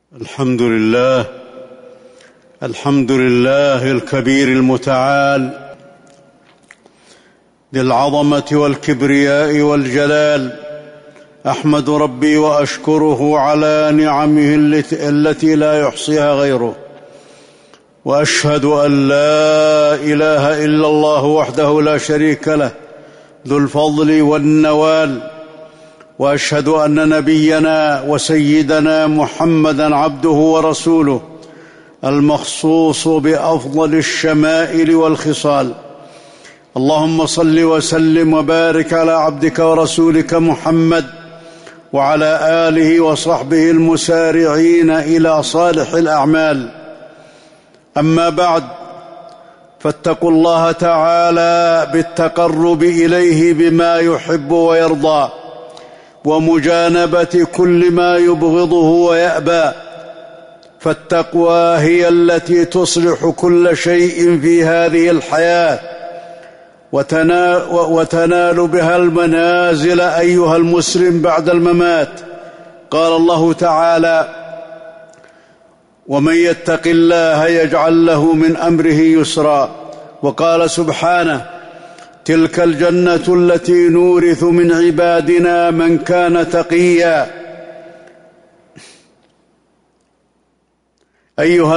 الحمد لله الكبير المتعال ذي العظمة والكبرياء والجلال. أحمد ربي وأشكره على نعمه التي لا يحصيها غيره، وأشهد أن لا إله إلا الله وحده لا شريك له ذو الفضل والنوال، وأشهد أن نبينا وسيدنا محمدًا عبده ورسوله المخصوص بأفضل الشمائل والخصال. اللهم صل وسلم وبارك على عبدك ورسولك محمد وعلى آله وصحبه المسارعين إلى صالح الأعمال. أما بعد، فاتقوا الله تعالى بالتقرب إليه بما يحب ويرضى، ومجانبة كل ما يبغضه ويأبى، فالتقوى هي التي تصلح كل شيء في هذه الحياة وتنال بها المنازل أيها المسلم بعد الممات. قال الله تعالى: ومن يتق الله يجعل له من أمره يسرا. وقال سبحانه: تلك الجنة التي نورث من عبادنا من كان تقيا. أيها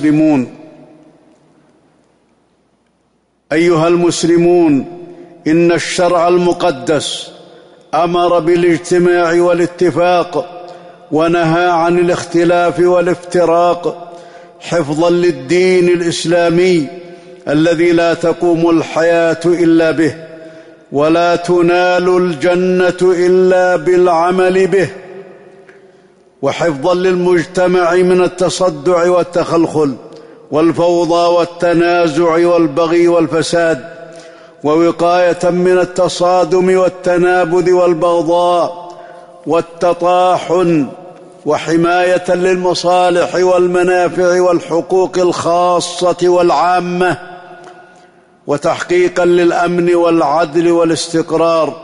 المسلمون، إن الشرع المقدس أمر بالاجتماع والاتفاق، ونهى عن الاختلاف والافتراق، حفظا للدين الإسلامي الذي لا تقوم الحياة إلا به، ولا تنال الجنة إلا بالعمل به، وحفظا للمجتمع من التصدع والتخلخل والفوضى والتنازع والبغي والفساد، ووقاية من التصادم والتنابذ والبغضاء والتطاحن، وحماية للمصالح والمنافع والحقوق الخاصة والعامة، وتحقيقا للأمن والعدل والاستقرار.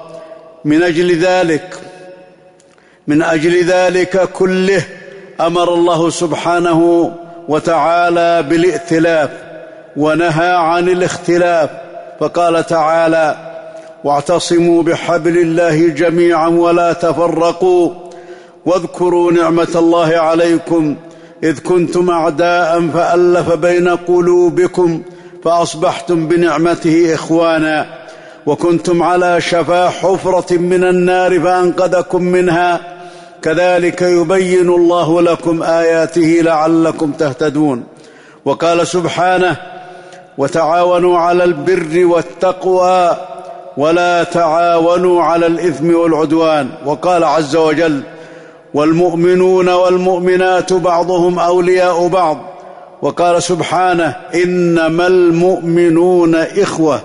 من أجل ذلك كله أمر الله سبحانه وتعالى بالائتلاف، ونهى عن الاختلاف، فقال تعالى: واعتصموا بحبل الله جميعا ولا تفرقوا واذكروا نعمة الله عليكم إذ كنتم أعداء فألف بين قلوبكم فأصبحتم بنعمته إخوانا وكنتم على شفا حفرة من النار فأنقذكم منها كذلك يبين الله لكم آياته لعلكم تهتدون. وقال سبحانه: وتعاونوا على البر والتقوى ولا تعاونوا على الإثم والعدوان. وقال عز وجل: والمؤمنون والمؤمنات بعضهم أولياء بعض. وقال سبحانه: إنما المؤمنون إخوة.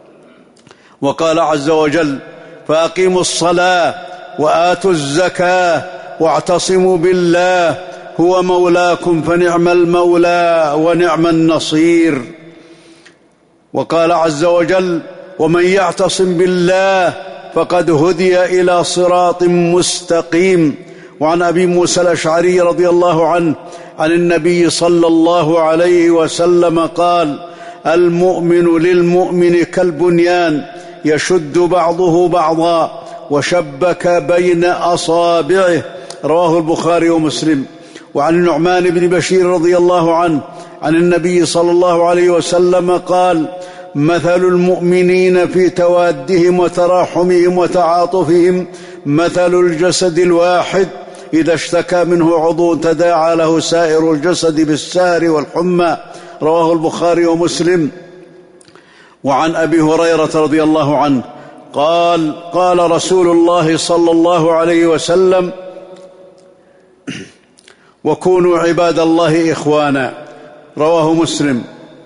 وقال عز وجل: فأقيموا الصلاة وآتوا الزكاة واعتصموا بالله هو مولاكم فنعم المولى ونعم النصير. وقال عز وجل: ومن يعتصم بالله فقد هدي إلى صراط مستقيم. وعن أبي موسى الأشعري رضي الله عنه عن النبي صلى الله عليه وسلم قال: المؤمن للمؤمن كالبنيان يشد بعضه بعضا وشبك بين أصابعه. رواه البخاري ومسلم. وعن النعمان بن بشير رضي الله عنه عن النبي صلى الله عليه وسلم قال: مثل المؤمنين في توادهم وتراحمهم وتعاطفهم مثل الجسد الواحد إذا اشتكى منه عضو تداعى له سائر الجسد بالسهر والحمى. رواه البخاري ومسلم. وعن أبي هريرة رضي الله عنه قال: قال رسول الله صلى الله عليه وسلم: وكونوا عباد الله إخوانا. رواه مسلم.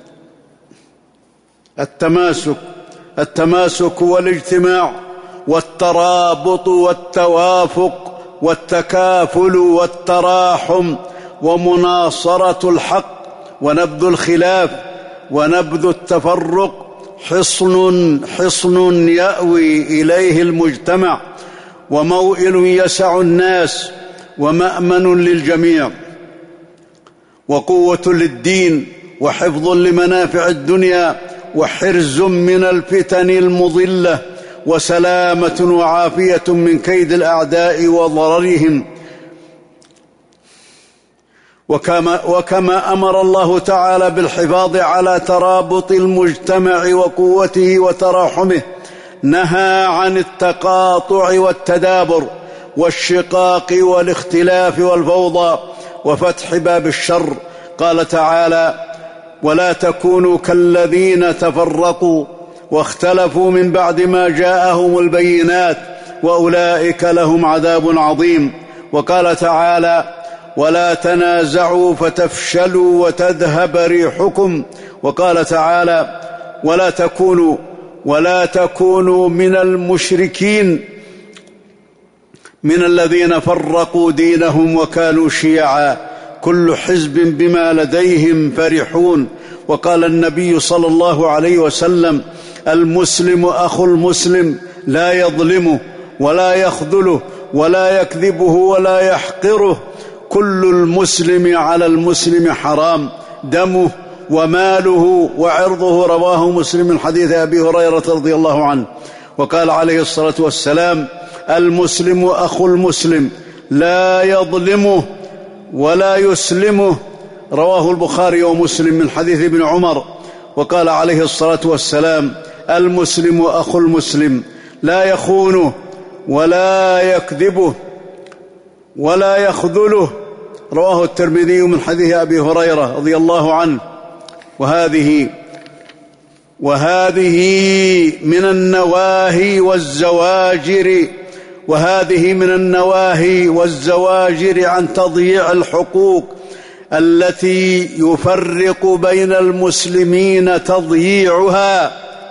التماسك والاجتماع والترابط والتوافق والتكافل والتراحم ومناصرة الحق ونبذ الخلاف ونبذ التفرق حصن يأوي إليه المجتمع وموئل يسع الناس ومأمن للجميع. وقوة للدين وحفظ لمنافع الدنيا وحرز من الفتن المضلة وسلامة وعافية من كيد الأعداء وضررهم. وكما أمر الله تعالى بالحفاظ على ترابط المجتمع وقوته وتراحمه، نهى عن التقاطع والتدابر والشقاق والاختلاف والفوضى وفتح باب الشر. قال تعالى: ولا تكونوا كالذين تفرقوا واختلفوا من بعد ما جاءهم البينات وأولئك لهم عذاب عظيم. وقال تعالى: ولا تنازعوا فتفشلوا وتذهب ريحكم. وقال تعالى: ولا تكونوا من المشركين من الذين فرقوا دينهم وكانوا شيعا كل حزب بما لديهم فرحون. وقال النبي صلى الله عليه وسلم: المسلم أخو المسلم لا يظلمه ولا يخذله ولا يكذبه ولا يحقره، كل المسلم على المسلم حرام، دمه وماله وعرضه. رواه مسلم من حديث أبي هريرة رضي الله عنه. وقال عليه الصلاة والسلام: المسلم أخو المسلم لا يظلمه ولا يسلمه. رواه البخاري ومسلم من حديث ابن عمر. وقال عليه الصلاة والسلام: المسلم أخو المسلم لا يخونه ولا يكذبه ولا يخذله. رواه الترمذي من حديث أبي هريرة رضي الله عنه. وهذه من النواهي والزواجر عن تضييع الحقوق التي يفرق بين المسلمين تضييعها.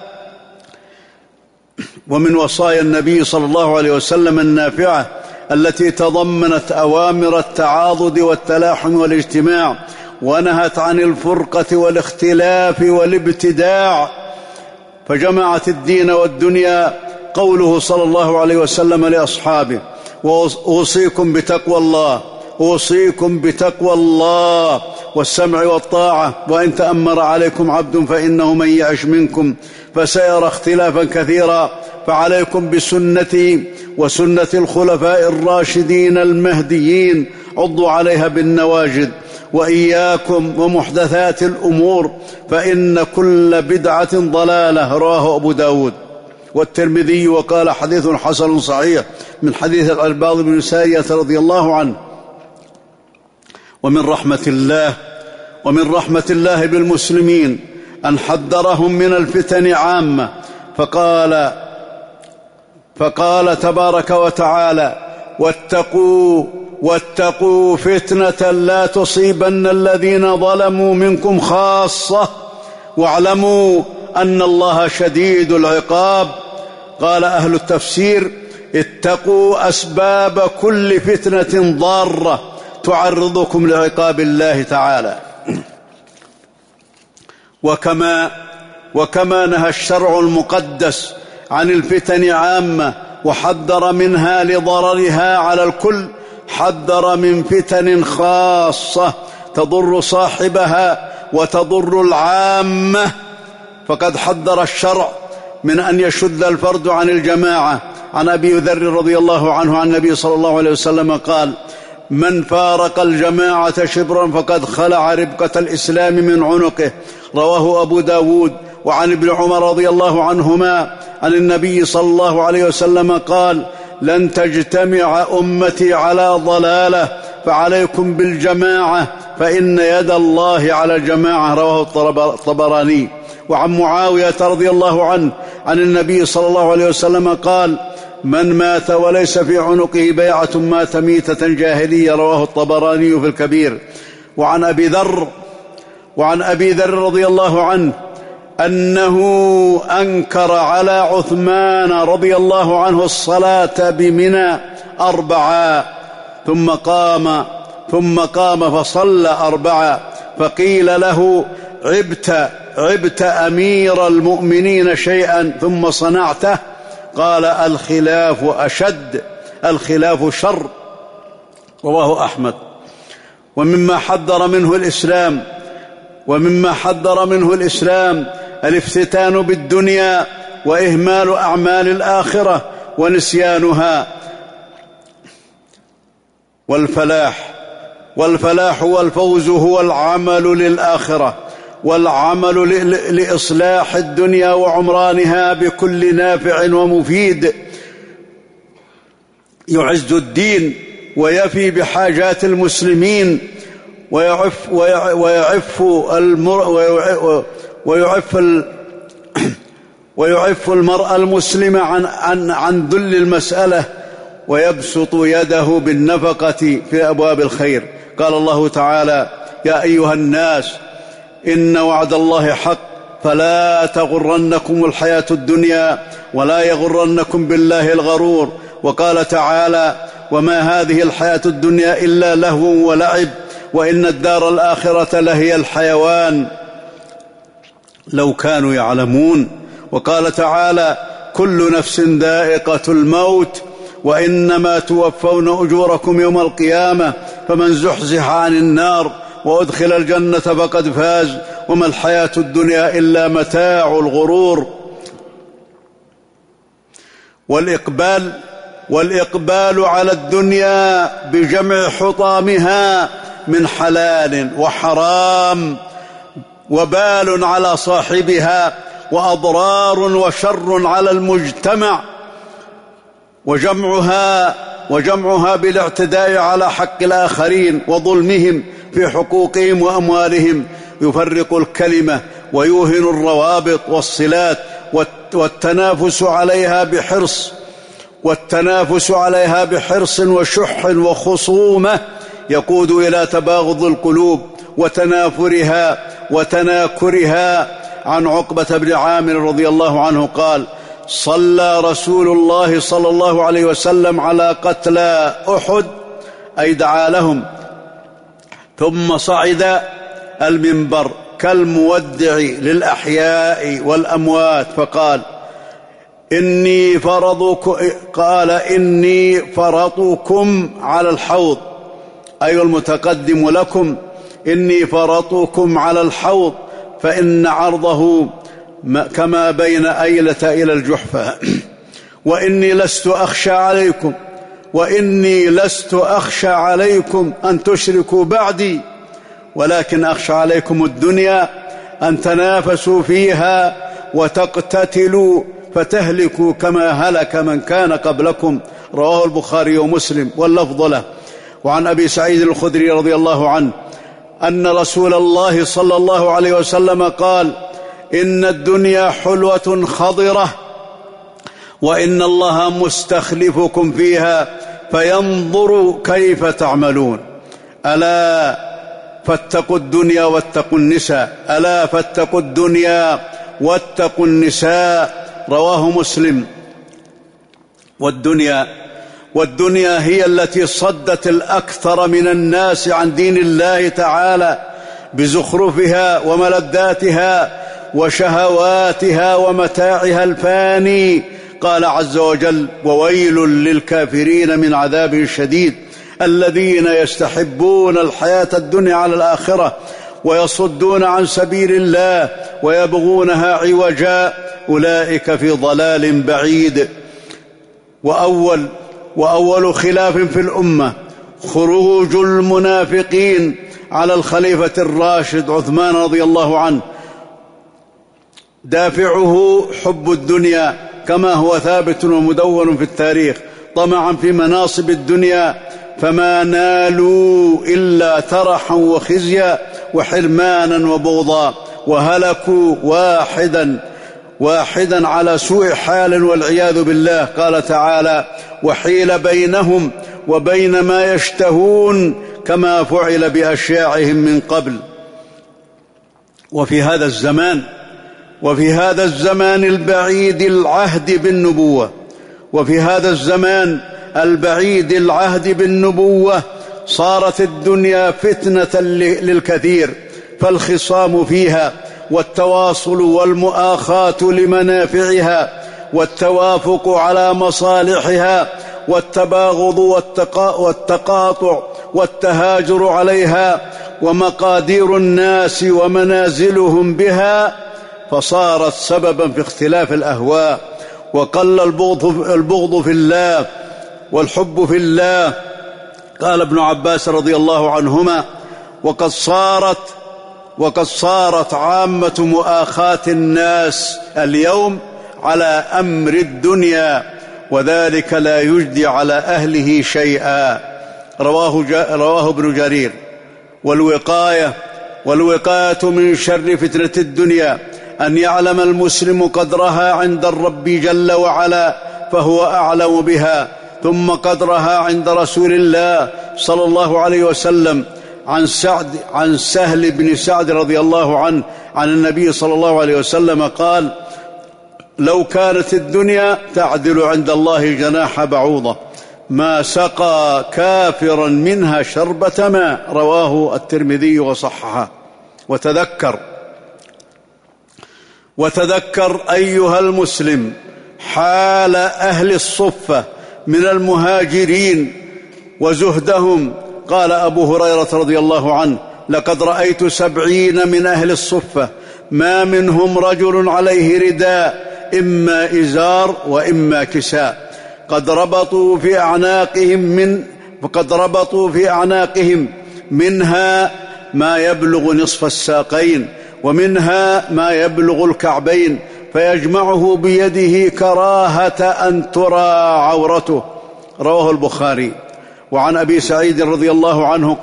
ومن وصايا النبي صلى الله عليه وسلم النافعة التي تضمنت أوامر التعاضد والتلاحم والاجتماع، ونهت عن الفرقة والاختلاف والابتداع، فجمعت الدين والدنيا قوله صلى الله عليه وسلم لأصحابه: وأوصيكم بتقوى الله والسمع والطاعة، وإن تأمر عليكم عبد فإنه من يعش منكم فسيرى اختلافا كثيرا، فعليكم بسنتي وسنة الخلفاء الراشدين المهديين، عضوا عليها بالنواجذ، وإياكم ومحدثات الأمور فإن كل بدعة ضلالة. رواه أبو داود والترمذي. وقال: حديث حسن صحيح من حديث العرباض بن سارية رضي الله عنه. ومن رحمة الله بالمسلمين أن حذرهم من الفتن عامة، فقال تبارك وتعالى: واتقوا فتنة لا تصيبن الذين ظلموا منكم خاصة واعلموا أن الله شديد العقاب. قال أهل التفسير: اتقوا أسباب كل فتنة ضارة تعرضكم لعقاب الله تعالى. وكما نهى الشرع المقدس عن الفتن عامة وحذر منها لضررها على الكل، حذر من فتن خاصة تضر صاحبها وتضر العامة. فقد حذر الشرع من أن يشذ الفرد عن الجماعة. عن أبي ذر رضي الله عنه عن النبي صلى الله عليه وسلم قال: من فارق الجماعة شبرا فقد خلع ربقة الإسلام من عنقه. رواه أبو داود. وعن ابن عمر رضي الله عنهما عن النبي صلى الله عليه وسلم قال: لن تجتمع أمتي على ضلالة، فعليكم بالجماعة فإن يد الله على الجماعة. رواه الطبراني. وعن معاوية رضي الله عنه عن النبي صلى الله عليه وسلم قال: من مات وليس في عنقه بيعة مات ميتة جاهلية. رواه الطبراني في الكبير. وعن أبي ذر رضي الله عنه أنه أنكر على عثمان رضي الله عنه الصلاة بمنى 4 ثم قام فصلى 4، فقيل له: عبت أمير المؤمنين شيئا ثم صنعته؟ قال: الخلاف شر. رواه أحمد. ومما حذر منه الإسلام الافتتان بالدنيا وإهمال أعمال الآخرة ونسيانها. والفلاح والفوز هو العمل للآخرة والعمل لإصلاح الدنيا وعمرانها بكل نافع ومفيد يعز الدين ويفي بحاجات المسلمين ويعف المرء المسلم عن ذل المسألة ويبسط يده بالنفقة في أبواب الخير. قال الله تعالى: يا أيها الناس إن وعد الله حق فلا تغرنكم الحياة الدنيا ولا يغرنكم بالله الغرور. وقال تعالى: وما هذه الحياة الدنيا إلا لهو ولعب وإن الدار الآخرة لهي الحيوان لو كانوا يعلمون. وقال تعالى: كل نفس ذائقة الموت وإنما توفون أجوركم يوم القيامة فمن زحزح عن النار وأدخل الجنة فقد فاز وما الحياة الدنيا إلا متاع الغرور. والإقبال على الدنيا بجمع حطامها من حلال وحرام وبال على صاحبها وأضرار وشر على المجتمع، وجمعها بالاعتداء على حق الآخرين وظلمهم في حقوقهم وأموالهم يفرق الكلمة ويوهن الروابط والصلات، والتنافس عليها بحرص وشح وخصومة يقود إلى تباغض القلوب وتناكرها. عن عقبة بن عامر رضي الله عنه قال: صلى رسول الله صلى الله عليه وسلم على قتلى أحد أي دعا لهم، ثم صعد المنبر كالمودع للأحياء والأموات فقال: إني فرطكم على الحوض، أي المتقدم لكم، إني فرطكم على الحوض فإن عرضه كما بين أيلة إلى الجحفة، وإني لست أخشى عليكم أن تشركوا بعدي، ولكن أخشى عليكم الدنيا أن تنافسوا فيها وتقتتلوا فتهلكوا كما هلك من كان قبلكم. رواه البخاري ومسلم واللفظ له. وعن أبي سعيد الخدري رضي الله عنه أن رسول الله صلى الله عليه وسلم قال: إن الدنيا حلوة خضرة وإن الله مستخلفكم فيها فينظر كيف تعملون. ألا فاتقوا الدنيا واتقوا النساء، ألا فاتقوا الدنيا واتقوا النساء. رواه مسلم. والدنيا هي التي صدت الأكثر من الناس عن دين الله تعالى بزخرفها وملذاتها وشهواتها ومتاعها الفاني. قال عز وجل: وويل للكافرين من عذاب شديد الذين يستحبون الحياة الدنيا على الآخرة ويصدون عن سبيل الله ويبغونها عوجا أولئك في ضلال بعيد. وأول خلاف في الأمة خروج المنافقين على الخليفة الراشد عثمان رضي الله عنه، دافعه حب الدنيا كما هو ثابت ومدون في التاريخ، طمعا في مناصب الدنيا فما نالوا إلا ترحا وخزيا وحرمانا وبغضا، وهلكوا واحدا على سوء حال والعياذ بالله. قال تعالى: وحيل بينهم وبين ما يشتهون كما فعل بأشياعهم من قبل. وفي هذا الزمان البعيد العهد بالنبوة صارت الدنيا فتنة للكثير، فالخصام فيها والتواصل والمؤاخاة لمنافعها والتوافق على مصالحها والتباغض والتقاطع والتهاجر عليها ومقادير الناس ومنازلهم بها، فصارت سببا في اختلاف الأهواء، وقل البغض في الله والحب في الله. قال ابن عباس رضي الله عنهما: وقد صارت عامة مؤاخاة الناس اليوم على أمر الدنيا، وذلك لا يجدي على أهله شيئا. رواه ابن جرير. والوقاية من شر فتنة الدنيا أن يعلم المسلم قدرها عند الرب جل وعلا، فهو أعلم بها، ثم قدرها عند رسول الله صلى الله عليه وسلم. عن سهل بن سعد رضي الله عنه عن النبي صلى الله عليه وسلم قال: لو كانت الدنيا تعدل عند الله جناح بعوضة ما سقى كافرا منها شربة ماء. رواه الترمذي وصححه. وتذكر أيها المسلم حال أهل الصفة من المهاجرين وزهدهم. قال أبو هريرة رضي الله عنه: لقد رأيت 70 من أهل الصفة ما منهم رجل عليه رداء، إما إزار وإما كساء، قد ربطوا في أعناقهم منها ما يبلغ نصف الساقين، ومنها ما يبلغ الكعبين، فيجمعه بيده كراهة أن ترى عورته. رواه البخاري. وعن أبي سعيد رضي الله عنه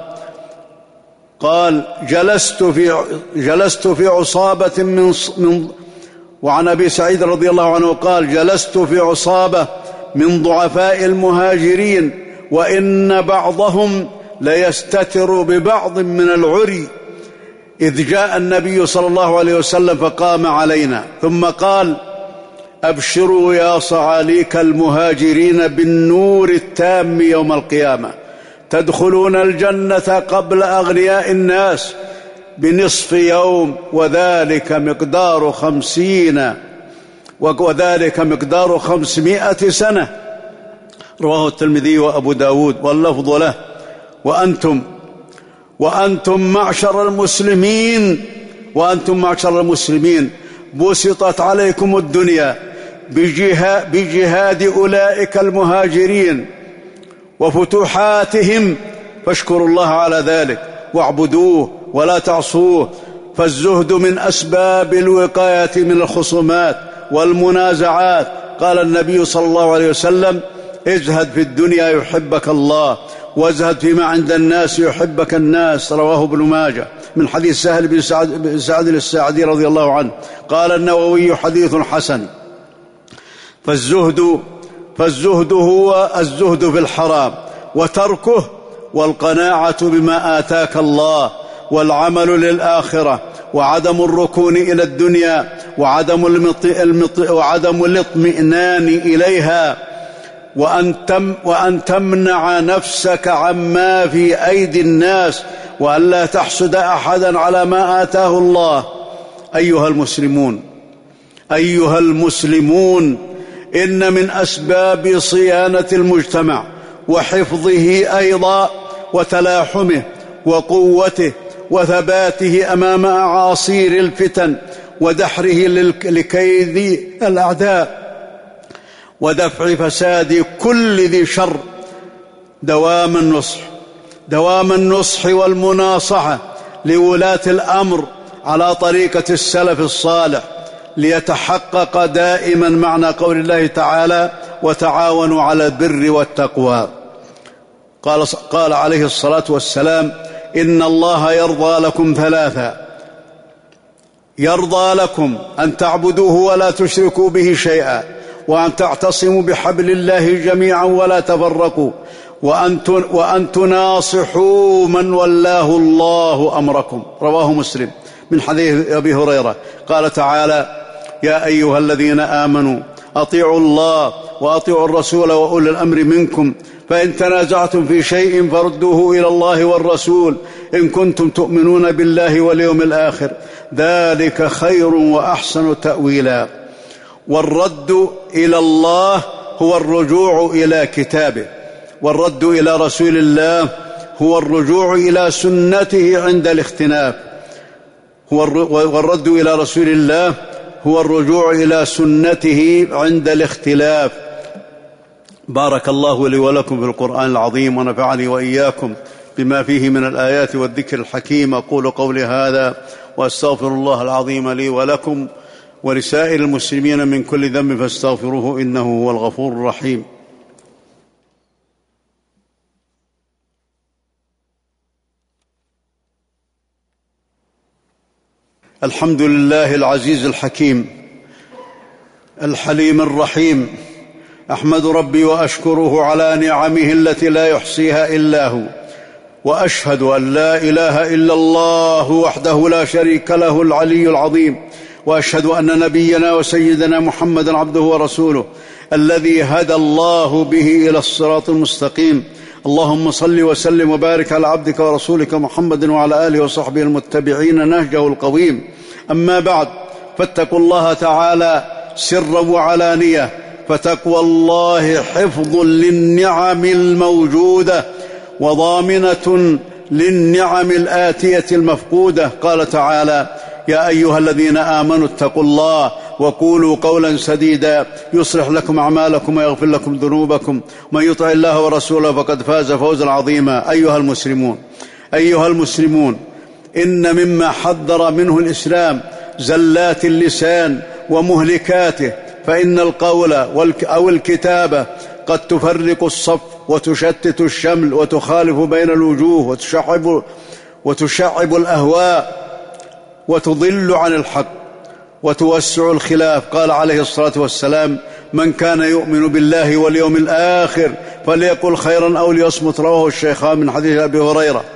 قال: جلست في عصابة وعن أبي سعيد رضي الله عنه قال: جلست في عصابة من ضعفاء المهاجرين، وإن بعضهم ليستتر ببعض من العري، إذ جاء النبي صلى الله عليه وسلم فقام علينا ثم قال: أبشروا يا صعاليك المهاجرين بالنور التام يوم القيامة، تدخلون الجنة قبل أغنياء الناس بنصف يوم، وذلك مقدار 500 سنة. رواه الترمذي وأبو داود واللفظ له. وأنتم معشر المسلمين بسطت عليكم الدنيا بجهاد أولئك المهاجرين وفتوحاتهم، فاشكروا الله على ذلك واعبدوه ولا تعصوه. فالزهد من أسباب الوقاية من الخصومات والمنازعات. قال النبي صلى الله عليه وسلم: ازهد في الدنيا يحبك الله، وازهد فيما عند الناس يحبك الناس. رواه ابن ماجه من حديث سهل بن سعد الساعدي رضي الله عنه. قال النووي: حديث حسن. فالزهد هو الزهد في الحرام وتركه، والقناعة بما آتاك الله، والعمل للآخرة، وعدم الركون إلى الدنيا، وعدم الاطمئنان إليها، وأن تمنع نفسك عما في أيدي الناس، وأن لا تحسد أحدا على ما آتاه الله. أيها المسلمون، إن من أسباب صيانة المجتمع وحفظه أيضا وتلاحمه وقوته وثباته أمام أعاصير الفتن ودحره لكيد الأعداء ودفع فساد كل ذي شر دوام النصح والمناصحة لولاة الأمر على طريقة السلف الصالح، ليتحقق دائما معنى قول الله تعالى: وتعاونوا على البر والتقوى. قال عليه الصلاة والسلام: إن الله يرضى لكم ثلاثا: يرضى لكم أن تعبدوه ولا تشركوا به شيئا، وأن تعتصموا بحبل الله جميعا ولا تفرقوا، وأن تناصحوا من ولاه الله أمركم. رواه مسلم من حديث أبي هريرة. قال تعالى: يا أيها الذين آمنوا أطيعوا الله وأطيعوا الرسول وأولي الأمر منكم، فإن تنازعتم في شيء فردوه إلى الله والرسول إن كنتم تؤمنون بالله واليوم الآخر، ذلك خير وأحسن تأويلا. والرد إلى الله هو الرجوع إلى كتابه، والرد إلى رسول الله هو الرجوع إلى سنته عند الاختلاف، والرد إلى رسول الله هو الرجوع إلى سنته عند الاختلاف. بارك الله لي ولكم في القرآن العظيم، ونفعني وإياكم بما فيه من الآيات والذكر الحكيم. أقول قولي هذا وأستغفر الله العظيم لي ولكم ولسائر المسلمين من كل ذنب فاستغفروه إنه هو الغفور الرحيم. الحمد لله العزيز الحكيم الحليم الرحيم، أحمد ربي وأشكره على نعمه التي لا يحصيها إلا هو، وأشهد أن لا إله إلا الله وحده لا شريك له العلي العظيم، وأشهد أن نبينا وسيدنا محمدا عبده ورسوله الذي هدى الله به إلى الصراط المستقيم. اللهم صل وسلم وبارك على عبدك ورسولك محمد وعلى آله وصحبه المتبعين نهجه القويم. أما بعد، فاتقوا الله تعالى سرا وعلانية، فتقوى الله حفظ للنعم الموجودة وضامنة للنعم الآتية المفقودة. قال تعالى: يا أيها الذين آمنوا اتقوا الله وقولوا قولا سديدا يصلح لكم أعمالكم ويغفر لكم ذنوبكم، ومن يطع الله ورسوله فقد فاز فوزا عظيما. أيها المسلمون، إن مما حذر منه الإسلام زلات اللسان ومهلكاته، فإن القول أو الكتابة قد تفرق الصف وتشتت الشمل وتخالف بين الوجوه وتشعب الأهواء وتضل عن الحق وتوسع الخلاف. قال عليه الصلاة والسلام: من كان يؤمن بالله واليوم الآخر فليقل خيرا أو ليصمت. رواه الشيخان من حديث أبي هريرة.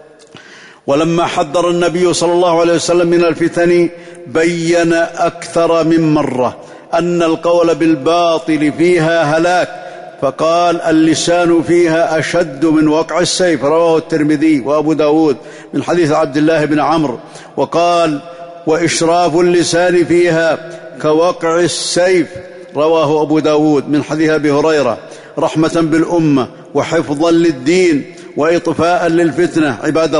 ولما حذر النبي صلى الله عليه وسلم من الفتن بين أكثر من مرة أن القول بالباطل فيها هلاك، فقال: اللسان فيها أشد من وقع السيف. رواه الترمذي وأبو داود من حديث عبد الله بن عمرو. وقال: وإشراف اللسان فيها كوقع السيف. رواه أبو داود من حديث أبي هريرة. رحمة بالأمة وحفظا للدين وإطفاء للفتنة.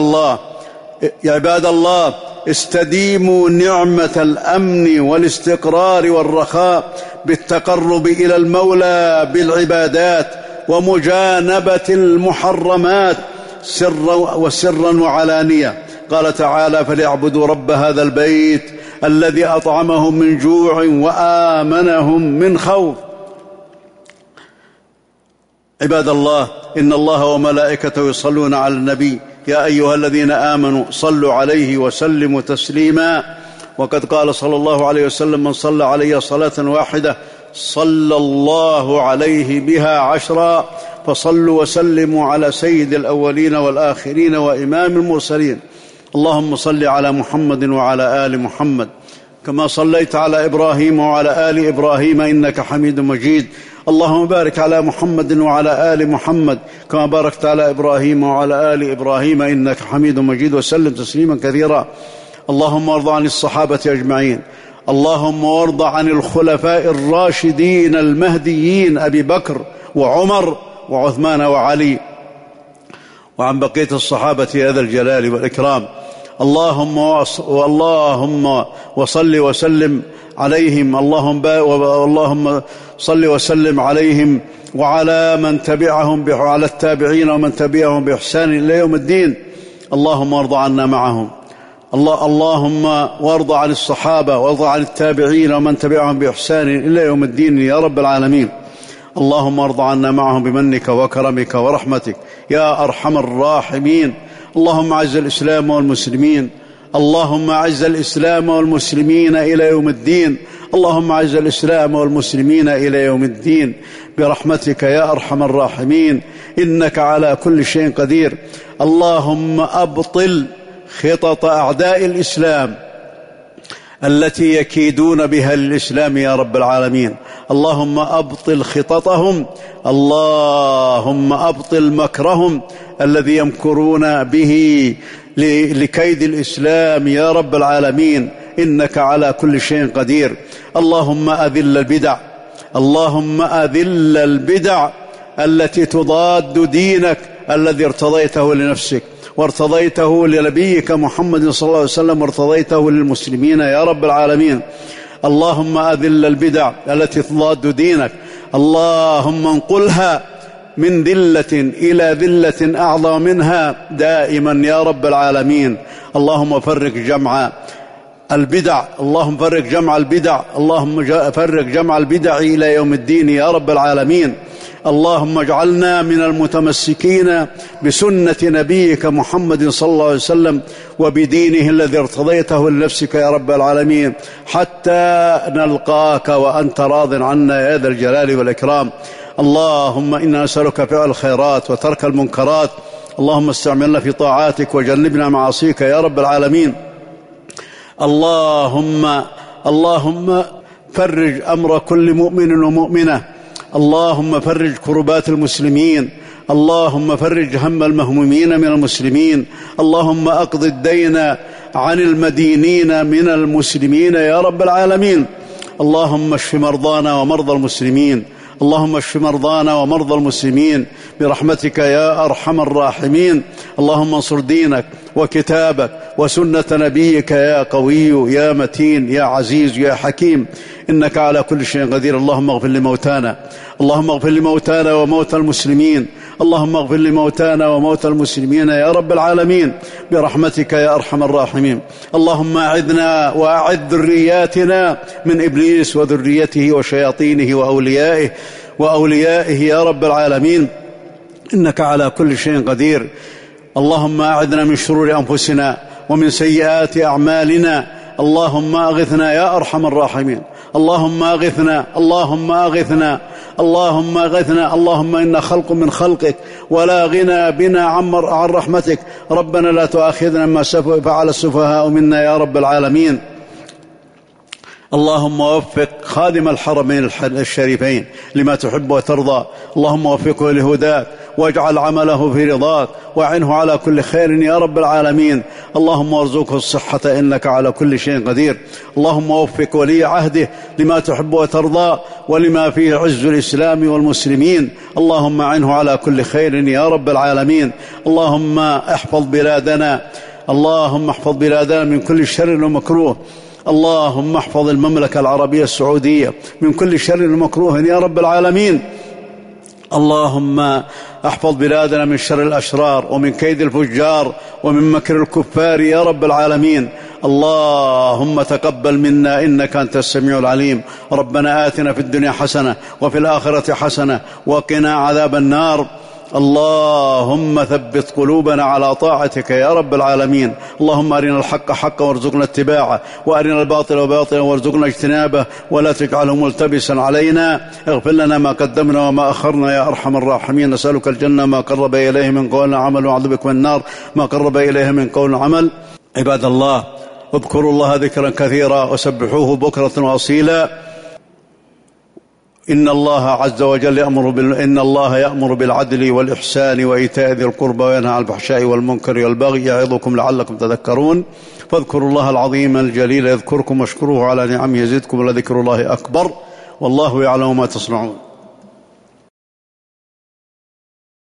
عباد الله، استديموا نعمة الأمن والاستقرار والرخاء بالتقرب إلى المولى بالعبادات ومجانبة المحرمات سرا وعلانية. قال تعالى: فليعبدوا رب هذا البيت الذي أطعمهم من جوع وآمنهم من خوف. عباد الله، إن الله وملائكته يصلون على النبي، يا أيها الذين آمنوا صلوا عليه وسلموا تسليما. وقد قال صلى الله عليه وسلم: من صلى علي صلاة واحدة صلى الله عليه بها 10. فصلوا وسلموا على سيد الأولين والآخرين وإمام المرسلين. اللهم صل على محمد وعلى آل محمد كما صليت على إبراهيم وعلى آل إبراهيم إنك حميد مجيد. اللهم بارك على محمد وعلى آل محمد كما باركت على إبراهيم وعلى آل إبراهيم إنك حميد مجيد، وسلم تسليما كثيرا. اللهم وارض عن الصحابة أجمعين. اللهم وارض عن الخلفاء الراشدين المهديين أبي بكر وعمر وعثمان وعلي، وعن بقية الصحابة هذا الجلال والإكرام. اللهم وصل وسلم عليهم. اللهم صل وسلم عليهم وعلى من تبعهم على التابعين ومن تبعهم بإحسان إلى يوم الدين. اللهم وارض عنا معهم. اللهم وارض عن الصحابة وارض عن التابعين ومن تبعهم بإحسان إلى يوم الدين يا رب العالمين. اللهم وارض عنا معهم بمنك وكرمك ورحمتك يا أرحم الراحمين. اللهم أعز الإسلام والمسلمين. اللهم أعز الإسلام والمسلمين إلى يوم الدين. اللهم أعز الإسلام والمسلمين إلى يوم الدين برحمتك يا أرحم الراحمين، إنك على كل شيء قدير. اللهم أبطل خطط أعداء الإسلام التي يكيدون بها للإسلام يا رب العالمين. اللهم أبطل خططهم، اللهم أبطل مكرهم الذي يمكرون به لكيد الإسلام يا رب العالمين، إنك على كل شيء قدير. اللهم أذل البدع، اللهم أذل البدع التي تضاد دينك الذي ارتضيته لنفسك وارتضيته لنبيك محمد صلى الله عليه وسلم وارتضيته للمسلمين يا رب العالمين. اللهم أذل البدع التي تضاد دينك، اللهم انقلها من ذلة إلى ذلة أعظم منها دائما يا رب العالمين. اللهم فرق جمع البدع، اللهم فرق جمع البدع، اللهم فرق جمع البدع إلى يوم الدين يا رب العالمين. اللهم اجعلنا من المتمسكين بسنة نبيك محمد صلى الله عليه وسلم وبدينه الذي ارتضيته لنفسك يا رب العالمين، حتى نلقاك وأنت راض عنا يا ذا الجلال والإكرام. اللهم إنا نسألك فعل الخيرات وترك المنكرات، اللهم استعملنا في طاعاتك وجنبنا معاصيك يا رب العالمين. اللهم فرج أمر كل مؤمن ومؤمنة، اللهم فرج كربات المسلمين، اللهم فرج هم المهمومين من المسلمين، اللهم أقض الدين عن المدينين من المسلمين يا رب العالمين. اللهم اشف مرضانا ومرضى المسلمين، اللهم اشف مرضانا ومرضى المسلمين برحمتك يا أرحم الراحمين. اللهم انصر دينك وكتابك وسنة نبيك يا قوي يا متين يا عزيز يا حكيم، إنك على كل شيء قدير. اللهم اغفر لموتانا، اللهم اغفر لموتانا وموتى المسلمين، اللهم اغفر لموتانا وموتى المسلمين يا رب العالمين برحمتك يا أرحم الراحمين. اللهم أعذنا وأعذ ذرياتنا من إبليس وذريته وشياطينه وأوليائه يا رب العالمين، إنك على كل شيء قدير. اللهم أعذنا من شرور أنفسنا ومن سيئات أعمالنا، اللهم أغثنا يا أرحم الراحمين. اللهم أغثنا، اللهم أغثنا، اللهم أغثنا. اللهم إنا خلق من خلقك ولا غنى بنا عن رحمتك، ربنا لا تؤاخذنا ما فعل السفهاء منا يا رب العالمين. اللهم وفق خادم الحرمين الشريفين لما تحب وترضى، اللهم وفقه لهداك واجعل عمله في رضاك واعنه على كل خير يا رب العالمين. اللهم وارزقه الصحة إنك على كل شيء قدير. اللهم وفق ولي عهده لما تحب وترضى ولما فيه عز الإسلام والمسلمين، اللهم اعنه على كل خير يا رب العالمين. اللهم احفظ بلادنا، اللهم احفظ بلادنا من كل شر ومكروه، اللهم احفظ المملكة العربية السعودية من كل شر ومكروه يا رب العالمين. اللهم احفظ بلادنا من شر الأشرار ومن كيد الفجار ومن مكر الكفار يا رب العالمين. اللهم تقبل منا إنك أنت السميع العليم. ربنا آتنا في الدنيا حسنة وفي الآخرة حسنة وقنا عذاب النار. اللهم ثبت قلوبنا على طاعتك يا رب العالمين. اللهم أرنا الحق حقا وارزقنا اتباعه، وأرنا الباطل باطلا وارزقنا اجتنابه، ولا تجعله ملتبسا علينا. اغفر لنا ما قدمنا وما أخرنا يا أرحم الراحمين. نسألك الجنة ما قرب إليه من قول عمل، وأعوذ بك من النار ما قرب إليه من قول عمل. عباد الله، اذكروا الله ذكرا كثيرا وسبحوه بكرة وأصيلا. إن الله عز وجل إن الله يأمر بالعدل والإحسان وإيتاء ذي القربى وينهى عن الفحشاء والمنكر والبغي يعظكم لعلكم تذكرون. فاذكروا الله العظيم الجليل يذكركم واشكروه على نعمه يزدكم، ولذكر الله أكبر، والله يعلم ما تصنعون.